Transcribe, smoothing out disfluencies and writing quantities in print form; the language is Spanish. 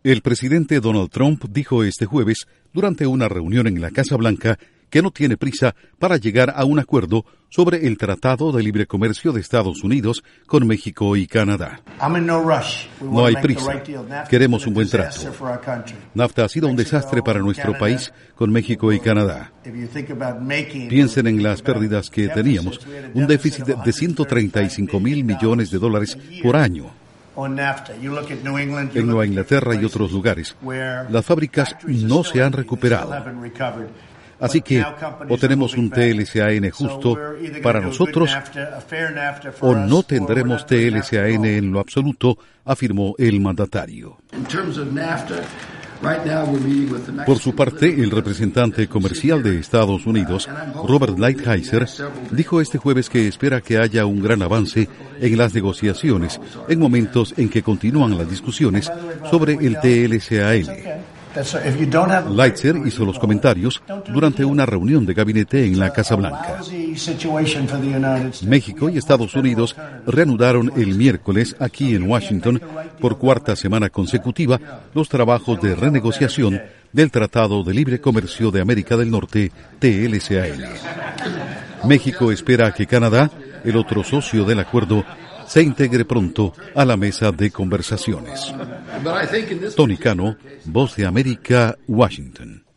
El presidente Donald Trump dijo este jueves, durante una reunión en la Casa Blanca, que no tiene prisa para llegar a un acuerdo sobre el Tratado de Libre Comercio de Estados Unidos con México y Canadá. No hay prisa. Queremos un buen trato. NAFTA ha sido un desastre para nuestro país con México y Canadá. Piensen en las pérdidas que teníamos, un déficit de $135 mil millones por año. En Nueva Inglaterra y otros lugares, las fábricas no se han recuperado. Así que, o tenemos un TLCAN justo para nosotros, o no tendremos TLCAN en lo absoluto, afirmó el mandatario. Por su parte, el representante comercial de Estados Unidos, Robert Lighthizer, dijo este jueves que espera que haya un gran avance en las negociaciones en momentos en que continúan las discusiones sobre el TLCAN. Lighthizer hizo los comentarios durante una reunión de gabinete en la Casa Blanca. México y Estados Unidos reanudaron el miércoles aquí en Washington por cuarta semana consecutiva los trabajos de renegociación del Tratado de Libre Comercio de América del Norte, TLCAN. México espera que Canadá, el otro socio del acuerdo, se integre pronto a la mesa de conversaciones. Tony Cano, Voz de América, Washington.